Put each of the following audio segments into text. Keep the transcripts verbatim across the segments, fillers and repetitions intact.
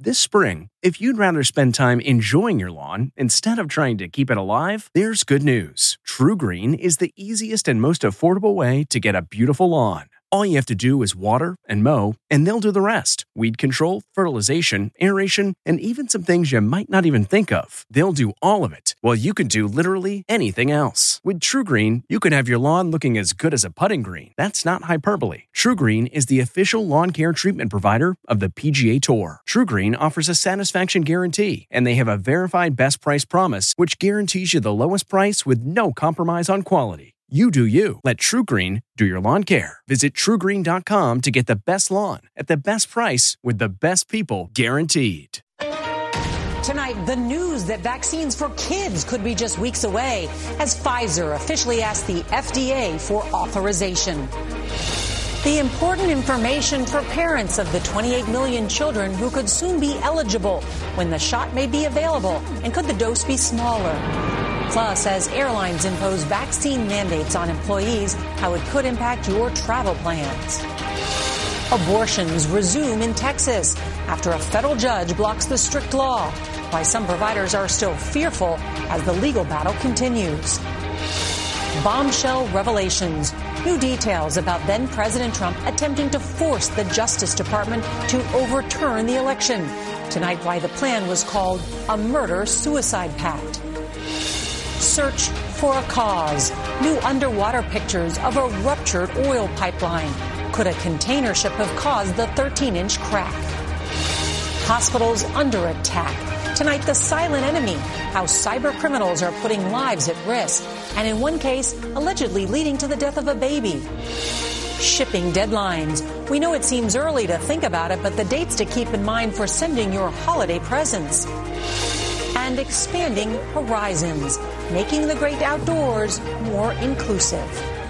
This spring, if you'd rather spend time enjoying your lawn instead of trying to keep it alive, there's good news. TruGreen is the easiest and most affordable way to get a beautiful lawn. All you have to do is water and mow, and they'll do the rest. Weed control, fertilization, aeration, and even some things you might not even think of. They'll do all of it, while you can do literally anything else. With TruGreen, you can have your lawn looking as good as a putting green. That's not hyperbole. TruGreen is the official lawn care treatment provider of the P G A Tour. TruGreen offers a satisfaction guarantee, and they have a verified best price promise, which guarantees you the lowest price with no compromise on quality. You do you. Let TruGreen do your lawn care. Visit True Green dot com to get the best lawn at the best price with the best people guaranteed. Tonight, the news that vaccines for kids could be just weeks away as Pfizer officially asked the F D A for authorization. The important information for parents of the twenty-eight million children who could soon be eligible when the shot may be available, and could the dose be smaller? Plus, as airlines impose vaccine mandates on employees, how it could impact your travel plans. Abortions resume in Texas after a federal judge blocks the strict law, why some providers are still fearful as the legal battle continues. Bombshell revelations. New details about then-President Trump attempting to force the Justice Department to overturn the election. Tonight, why the plan was called a murder-suicide pact. Search for a cause. New underwater pictures of a ruptured oil pipeline. Could a container ship have caused the thirteen-inch crack? Hospitals under attack. Tonight, the silent enemy. How cyber criminals are putting lives at risk. And in one case, allegedly leading to the death of a baby. Shipping deadlines. We know it seems early to think about it, but the dates to keep in mind for sending your holiday presents. And expanding horizons, making the great outdoors more inclusive.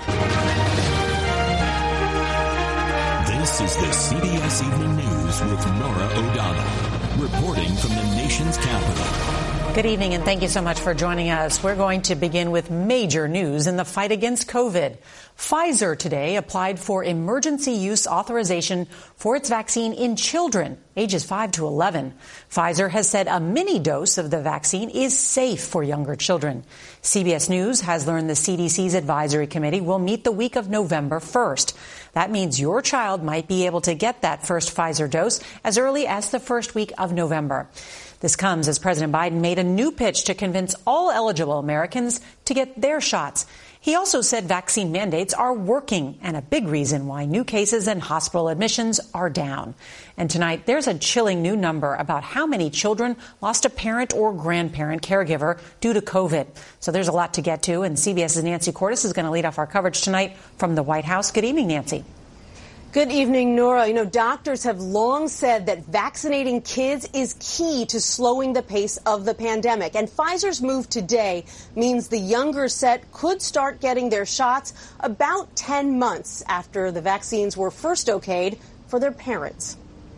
This is the C B S Evening News with Norah O'Donnell, reporting from the nation's capital. Good evening, and thank you so much for joining us. We're going to begin with major news in the fight against COVID. Pfizer today applied for emergency use authorization for its vaccine in children ages five to eleven. Pfizer has said a mini dose of the vaccine is safe for younger children. C B S News has learned the C D C's advisory committee will meet the week of November first. That means your child might be able to get that first Pfizer dose as early as the first week of November. This comes as President Biden made a new pitch to convince all eligible Americans to get their shots. He also said vaccine mandates are working and a big reason why new cases and hospital admissions are down. And tonight, there's a chilling new number about how many children lost a parent or grandparent caregiver due to COVID. So there's a lot to get to, and CBS's Nancy Cordes is going to lead off our coverage tonight from the White House. Good evening, Nancy. Good evening, Nora. You know, doctors have long said that vaccinating kids is key to slowing the pace of the pandemic. And Pfizer's move today means the younger set could start getting their shots about ten months after the vaccines were first okayed for their parents.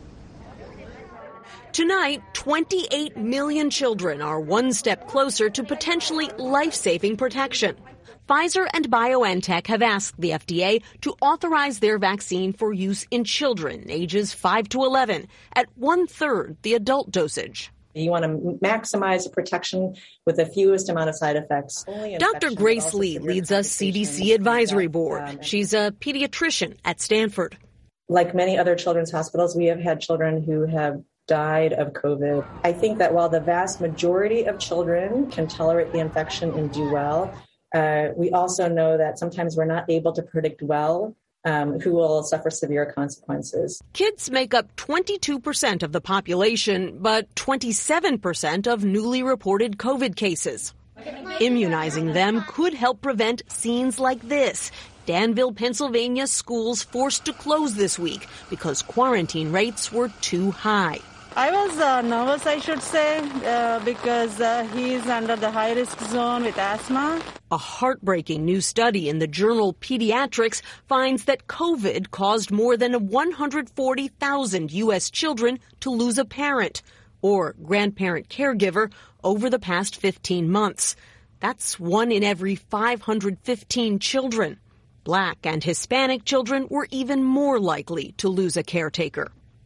Tonight, twenty-eight million children are one step closer to potentially life-saving protection. Pfizer and BioNTech have asked the F D A to authorize their vaccine for use in children ages five to eleven at one-third the adult dosage. You want to maximize the protection with the fewest amount of side effects. Doctor Grace Lee leads a C D C advisory board. She's a pediatrician at Stanford. Like many other children's hospitals, we have had children who have died of COVID. I think that while the vast majority of children can tolerate the infection and do well, Uh, we also know that sometimes we're not able to predict well um, who will suffer severe consequences. Kids make up twenty-two percent of the population, but twenty-seven percent of newly reported COVID cases. Immunizing them could help prevent scenes like this. Danville, Pennsylvania schools forced to close this week because quarantine rates were too high. I was uh, nervous, I should say, uh, because uh, he's under the high-risk zone with asthma. A heartbreaking new study in the journal Pediatrics finds that COVID caused more than one hundred forty thousand U S children to lose a parent or grandparent caregiver over the past fifteen months. That's one in every five hundred fifteen children. Black and Hispanic children were even more likely to lose a caretaker.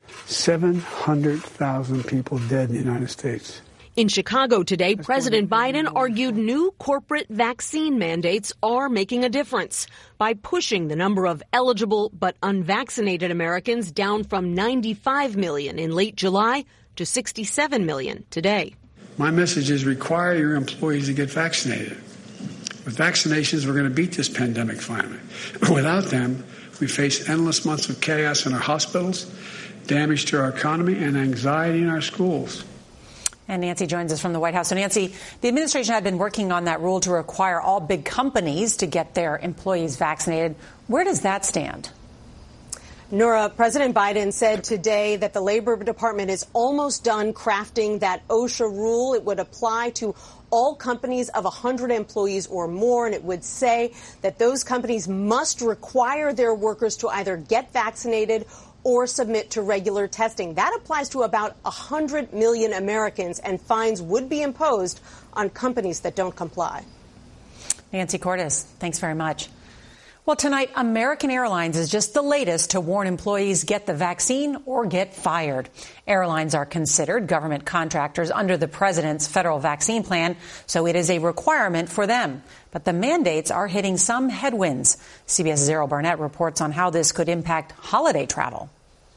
seven hundred thousand people dead in the United States. In Chicago today, President Biden argued new corporate vaccine mandates are making a difference by pushing the number of eligible but unvaccinated Americans down from ninety-five million in late July to sixty-seven million today. My message is require your employees to get vaccinated. With vaccinations, we're going to beat this pandemic finally. Without them, we face endless months of chaos in our hospitals, damage to our economy, and anxiety in our schools. And Nancy joins us from the White House. So, Nancy, the administration had been working on that rule to require all big companies to get their employees vaccinated. Where does that stand? Nora, President Biden said today that the Labor Department is almost done crafting that OSHA rule. It would apply to all companies of one hundred employees or more, and it would say that those companies must require their workers to either get vaccinated or submit to regular testing. That applies to about one hundred million Americans, and fines would be imposed on companies that don't comply. Nancy Cordes, thanks very much. Well, tonight, American Airlines is just the latest to warn employees get the vaccine or get fired. Airlines are considered government contractors under the president's federal vaccine plan, so it is a requirement for them. But the mandates are hitting some headwinds. CBS's Errol Barnett reports on how this could impact holiday travel.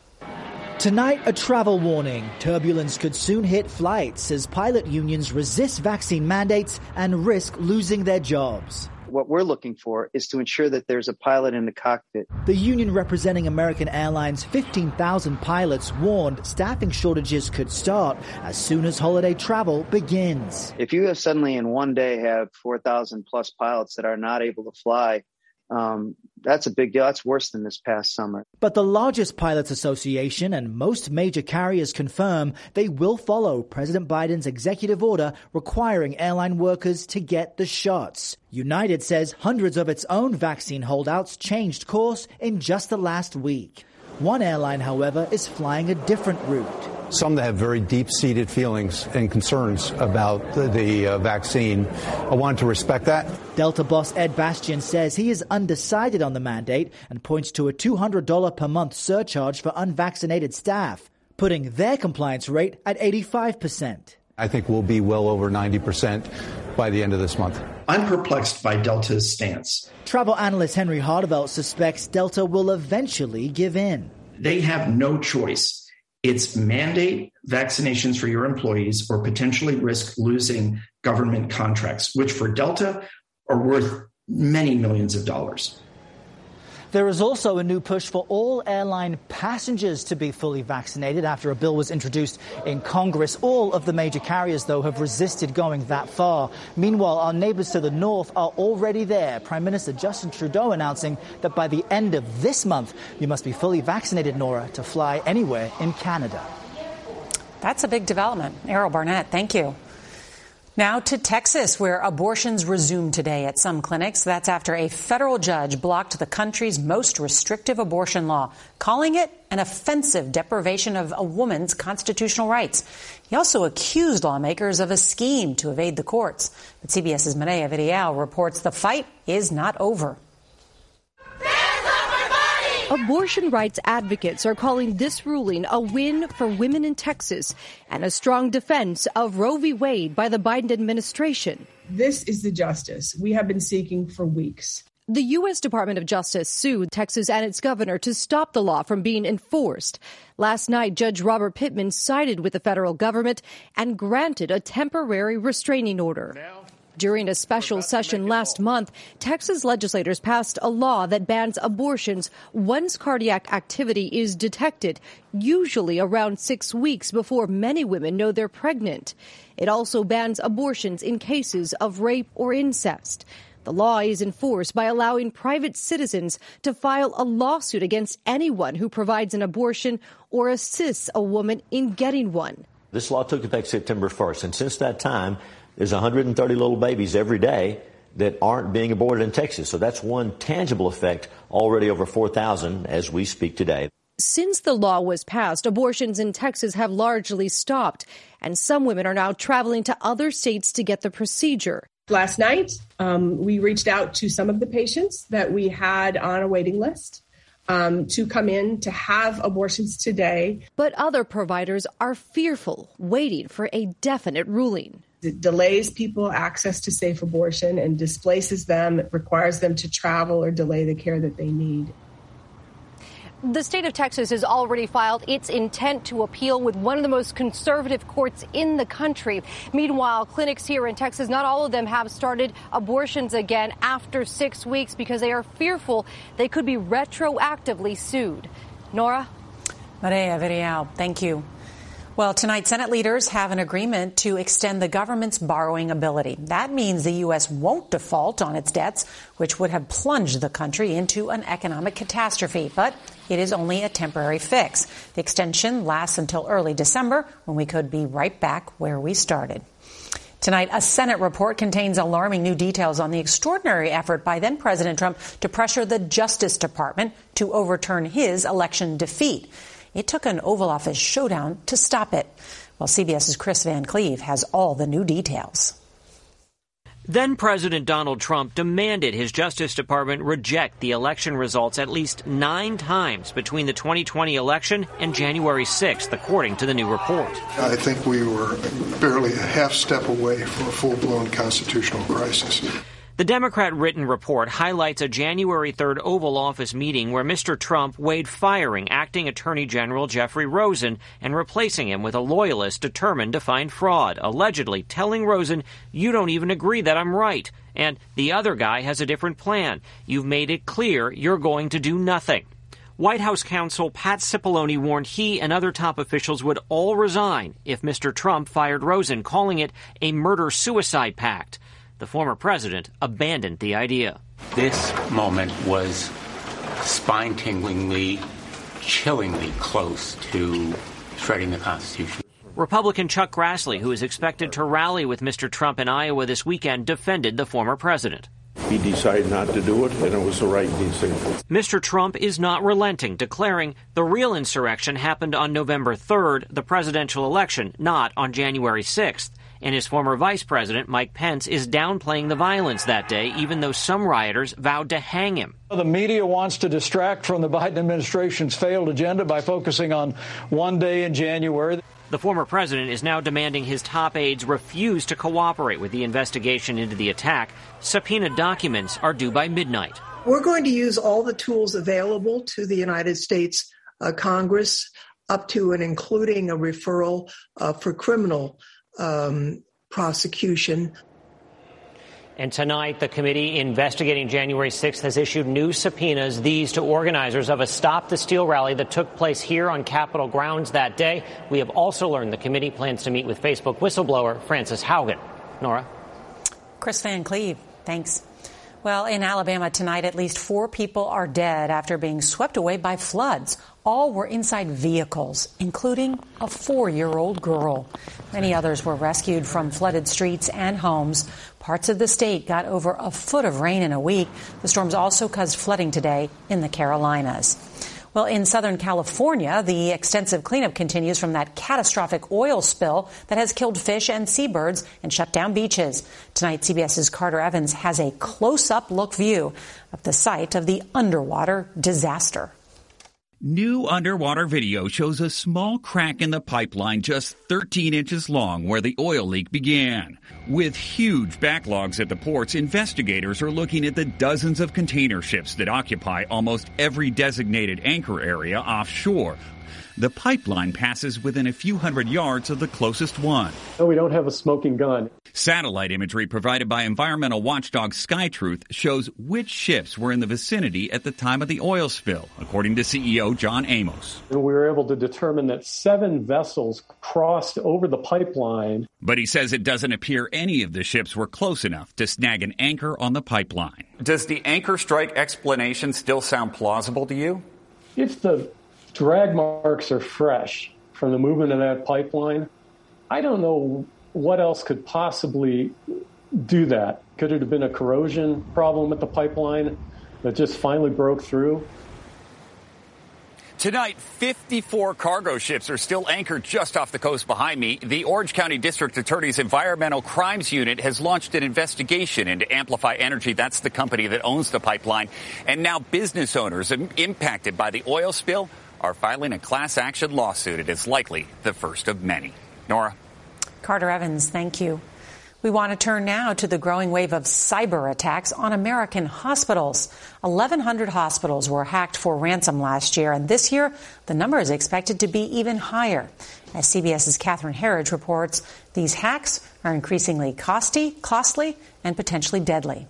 Tonight, a travel warning. Turbulence could soon hit flights as pilot unions resist vaccine mandates and risk losing their jobs. What we're looking for is to ensure that there's a pilot in the cockpit. The union representing American Airlines' fifteen thousand pilots warned staffing shortages could start as soon as holiday travel begins. If you have suddenly in one day have four thousand plus pilots that are not able to fly, um, that's a big deal. That's worse than this past summer. But the largest pilots association and most major carriers confirm they will follow President Biden's executive order requiring airline workers to get the shots. United says hundreds of its own vaccine holdouts changed course in just the last week. One airline, however, is flying a different route. Some that have very deep-seated feelings and concerns about the, the uh, vaccine. I wanted to respect that. Delta boss Ed Bastian says he is undecided on the mandate and points to a two hundred dollars per month surcharge for unvaccinated staff, putting their compliance rate at eighty-five percent. I think we'll be well over ninety percent by the end of this month. I'm perplexed by Delta's stance. Travel analyst Henry Hardevelt suspects Delta will eventually give in. They have no choice. It's mandate vaccinations for your employees or potentially risk losing government contracts, which for Delta are worth many millions of dollars. There is also a new push for all airline passengers to be fully vaccinated after a bill was introduced in Congress. All of the major carriers, though, have resisted going that far. Meanwhile, our neighbors to the north are already there. Prime Minister Justin Trudeau announcing that by the end of this month, you must be fully vaccinated, Nora, to fly anywhere in Canada. That's a big development. Errol Barnett, thank you. Now to Texas, where abortions resumed today at some clinics. That's after a federal judge blocked the country's most restrictive abortion law, calling it an offensive deprivation of a woman's constitutional rights. He also accused lawmakers of a scheme to evade the courts. But CBS's Manea Vidial reports the fight is not over. Abortion rights advocates are calling this ruling a win for women in Texas and a strong defense of Roe v. Wade by the Biden administration. This is the justice we have been seeking for weeks. The U S Department of Justice sued Texas and its governor to stop the law from being enforced. Last night, Judge Robert Pittman sided with the federal government and granted a temporary restraining order. During a special session last month, Texas legislators passed a law that bans abortions once cardiac activity is detected, usually around six weeks before many women know they're pregnant. It also bans abortions in cases of rape or incest. The law is enforced by allowing private citizens to file a lawsuit against anyone who provides an abortion or assists a woman in getting one. This law took effect September first, and since that time, there's one hundred thirty little babies every day that aren't being aborted in Texas. So that's one tangible effect, already over four thousand as we speak today. Since the law was passed, abortions in Texas have largely stopped, and some women are now traveling to other states to get the procedure. Last night, um, we reached out to some of the patients that we had on a waiting list. um, to come in to have abortions today. But other providers are fearful, waiting for a definite ruling. It delays people access to safe abortion and displaces them. It requires them to travel or delay the care that they need. The state of Texas has already filed its intent to appeal with one of the most conservative courts in the country. Meanwhile, clinics here in Texas, not all of them have started abortions again after six weeks because they are fearful they could be retroactively sued. Nora? Maria Villarreal, thank you. Well, tonight, Senate leaders have an agreement to extend the government's borrowing ability. That means the U S won't default on its debts, which would have plunged the country into an economic catastrophe. But it is only a temporary fix. The extension lasts until early December, when we could be right back where we started. Tonight, a Senate report contains alarming new details on the extraordinary effort by then President Trump to pressure the Justice Department to overturn his election defeat. It took an Oval Office showdown to stop it. Well, CBS's Chris Van Cleve has all the new details. Then President Donald Trump demanded his Justice Department reject the election results at least nine times between the twenty twenty election and January sixth, according to the new report. I think we were barely a half step away from a full-blown constitutional crisis. The Democrat-written report highlights a January third Oval Office meeting where Mister Trump weighed firing acting Attorney General Jeffrey Rosen and replacing him with a loyalist determined to find fraud, allegedly telling Rosen, "You don't even agree that I'm right," and "The other guy has a different plan. You've made it clear you're going to do nothing." White House counsel Pat Cipollone warned he and other top officials would all resign if Mister Trump fired Rosen, calling it a murder-suicide pact. The former president abandoned the idea. This moment was spine-tinglingly, chillingly close to shredding the Constitution. Republican Chuck Grassley, who is expected to rally with Mister Trump in Iowa this weekend, defended the former president. He decided not to do it, and it was the right decision. Mister Trump is not relenting, declaring the real insurrection happened on November third, the presidential election, not on January sixth. And his former vice president, Mike Pence, is downplaying the violence that day, even though some rioters vowed to hang him. The media wants to distract from the Biden administration's failed agenda by focusing on one day in January. The former president is now demanding his top aides refuse to cooperate with the investigation into the attack. Subpoenaed documents are due by midnight. We're going to use all the tools available to the United States uh, Congress, up to and including a referral uh, for criminal Um, prosecution. And tonight, the committee investigating January sixth has issued new subpoenas, these to organizers of a Stop the Steal rally that took place here on Capitol grounds that day. We have also learned the committee plans to meet with Facebook whistleblower Frances Haugen. Nora? Chris Van Cleve, thanks. Well, in Alabama tonight, at least four people are dead after being swept away by floods. All were inside vehicles, including a four-year-old girl. Many others were rescued from flooded streets and homes. Parts of the state got over a foot of rain in a week. The storms also caused flooding today in the Carolinas. Well, in Southern California, the extensive cleanup continues from that catastrophic oil spill that has killed fish and seabirds and shut down beaches. Tonight, CBS's Carter Evans has a close-up look view of the site of the underwater disaster. New underwater video shows a small crack in the pipeline just thirteen inches long where the oil leak began. With huge backlogs at the ports, investigators are looking at the dozens of container ships that occupy almost every designated anchor area offshore. The pipeline passes within a few hundred yards of the closest one. No, we don't have a smoking gun. Satellite imagery provided by environmental watchdog SkyTruth shows which ships were in the vicinity at the time of the oil spill, according to C E O John Amos. And we were able to determine that seven vessels crossed over the pipeline. But he says it doesn't appear any of the ships were close enough to snag an anchor on the pipeline. Does the anchor strike explanation still sound plausible to you? If the drag marks are fresh from the movement of that pipeline, I don't know what else could possibly do that. Could it have been a corrosion problem with the pipeline that just finally broke through? Tonight, fifty-four cargo ships are still anchored just off the coast behind me. The Orange County District Attorney's Environmental Crimes Unit has launched an investigation into Amplify Energy. That's the company that owns the pipeline. And now business owners impacted by the oil spill are filing a class action lawsuit. It is likely the first of many. Nora. Carter Evans, thank you. We want to turn now to the growing wave of cyber attacks on American hospitals. eleven hundred hospitals were hacked for ransom last year, and this year the number is expected to be even higher. As CBS's Catherine Herridge reports, these hacks are increasingly costly, costly and potentially deadly.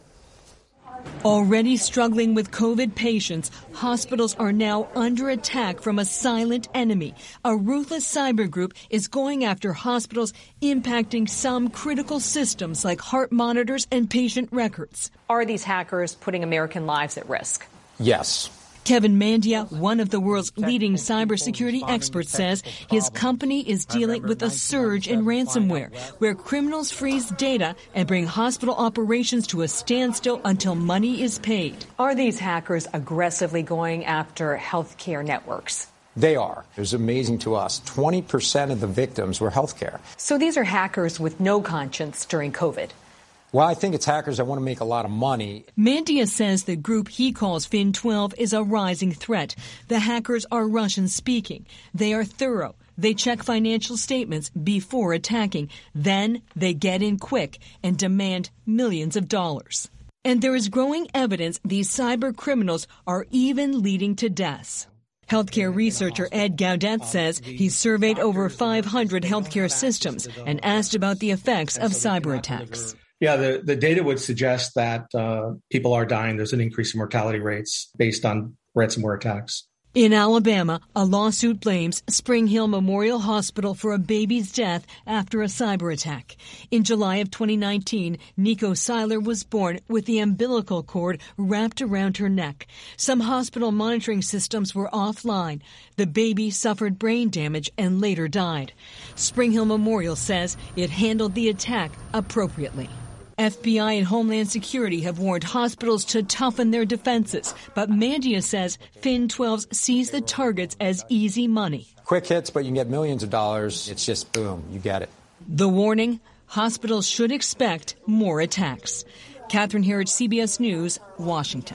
Already struggling with COVID patients, hospitals are now under attack from a silent enemy. A ruthless cyber group is going after hospitals, impacting some critical systems like heart monitors and patient records. Are these hackers putting American lives at risk? Yes. Kevin Mandia, one of the world's leading cybersecurity experts, says his company is dealing with a surge in ransomware, where criminals freeze data and bring hospital operations to a standstill until money is paid. Are these hackers aggressively going after healthcare networks? They are. It was amazing to us. twenty percent of the victims were healthcare. So these are hackers with no conscience during COVID. Well, I think it's hackers that want to make a lot of money. Mandia says the group he calls Fin twelve is a rising threat. The hackers are Russian-speaking. They are thorough. They check financial statements before attacking. Then they get in quick and demand millions of dollars. And there is growing evidence these cyber criminals are even leading to deaths. Healthcare researcher Ed Gaudet says he surveyed over five hundred healthcare systems and asked about the effects of cyber attacks. Yeah, the, the data would suggest that uh, people are dying. There's an increase in mortality rates based on ransomware attacks. In Alabama, a lawsuit blames Spring Hill Memorial Hospital for a baby's death after a cyber attack. In July of twenty nineteen, Nico Seiler was born with the umbilical cord wrapped around her neck. Some hospital monitoring systems were offline. The baby suffered brain damage and later died. Spring Hill Memorial says it handled the attack appropriately. F B I and Homeland Security have warned hospitals to toughen their defenses, but Mandia says Fin twelve sees the targets as easy money. Quick hits, but you can get millions of dollars. It's just boom, you get it. The warning, hospitals should expect more attacks. Catherine Herridge, C B S News, Washington.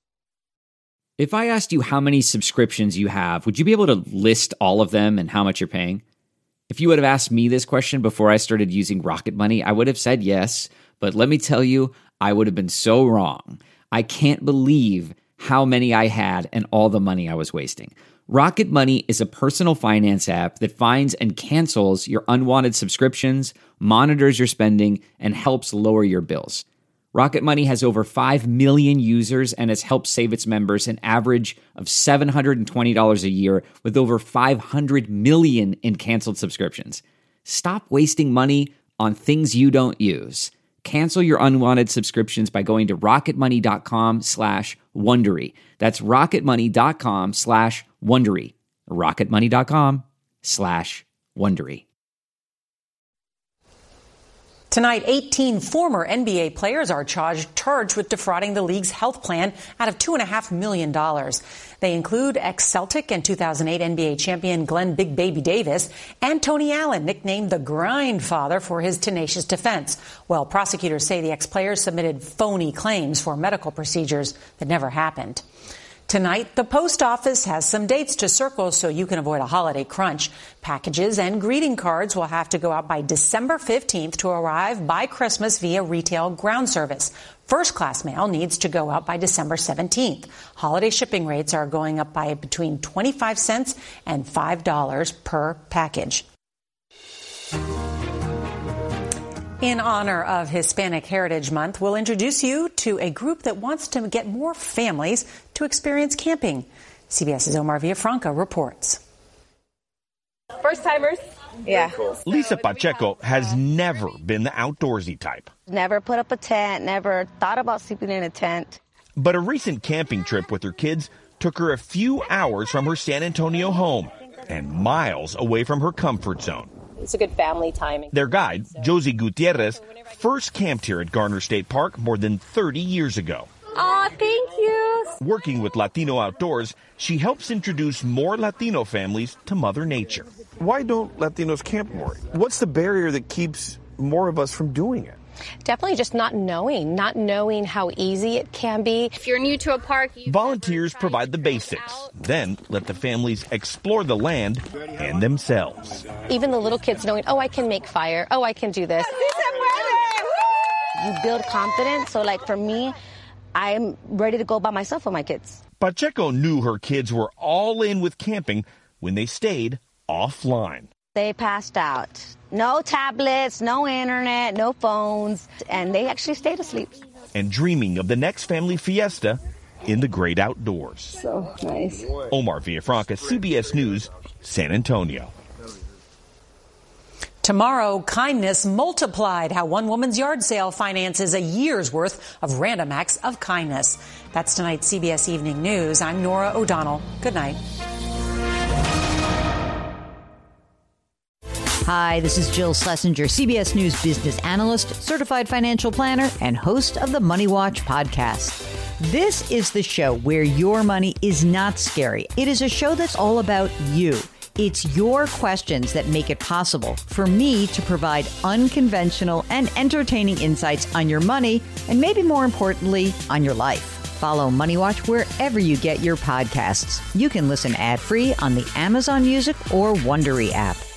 If I asked you how many subscriptions you have, would you be able to list all of them and how much you're paying? If you would have asked me this question before I started using Rocket Money, I would have said yes. But let me tell you, I would have been so wrong. I can't believe how many I had and all the money I was wasting. Rocket Money is a personal finance app that finds and cancels your unwanted subscriptions, monitors your spending, and helps lower your bills. Rocket Money has over five million users and has helped save its members an average of seven hundred twenty dollars a year with over five hundred million in canceled subscriptions. Stop wasting money on things you don't use. Cancel your unwanted subscriptions by going to rocketmoney.com slash Wondery. That's rocketmoney.com slash Wondery. rocketmoney.com slash Wondery. Tonight, eighteen former N B A players are charged, charged with defrauding the league's health plan out of two point five million dollars. They include ex-Celtic and two thousand eight N B A champion Glenn Big Baby Davis and Tony Allen, nicknamed the Grindfather for his tenacious defense. Well, prosecutors say the ex-players submitted phony claims for medical procedures that never happened. Tonight, the post office has some dates to circle so you can avoid a holiday crunch. Packages and greeting cards will have to go out by December fifteenth to arrive by Christmas via retail ground service. First-class mail needs to go out by December seventeenth. Holiday shipping rates are going up by between twenty-five cents and five dollars per package. In honor of Hispanic Heritage Month, we'll introduce you to a group that wants to get more families to experience camping. CBS's Omar Villafranca reports. First timers? Yeah. Lisa Pacheco has never been the outdoorsy type. Never put up a tent, never thought about sleeping in a tent. But a recent camping trip with her kids took her a few hours from her San Antonio home and miles away from her comfort zone. It's a good family timing. Their guide, Josie Gutierrez, first camped here at Garner State Park more than thirty years ago. Oh, thank you Working with Latino Outdoors, she helps introduce more Latino families to Mother Nature. Why don't Latinos camp more? What's the barrier that keeps more of us from doing it? Definitely just not knowing, not knowing how easy it can be. If you're new to a park, you volunteers provide the basics, then let the families explore the land and themselves. Even the little kids knowing, oh, I can make fire. Oh, I can do this. You build confidence. So like for me, I'm ready to go by myself with my kids. Pacheco knew her kids were all in with camping when they stayed offline. They passed out. No tablets, no internet, no phones, and they actually stayed asleep. And dreaming of the next family fiesta in the great outdoors. So nice. Omar Villafranca, C B S News, San Antonio. Tomorrow, kindness multiplied. How one woman's yard sale finances a year's worth of random acts of kindness. That's tonight's C B S Evening News. I'm Norah O'Donnell. Good night. Hi, this is Jill Schlesinger, C B S News business analyst, certified financial planner, and host of the Money Watch podcast. This is the show where your money is not scary. It is a show that's all about you. It's your questions that make it possible for me to provide unconventional and entertaining insights on your money, and maybe more importantly, on your life. Follow Money Watch wherever you get your podcasts. You can listen ad-free on the Amazon Music or Wondery app.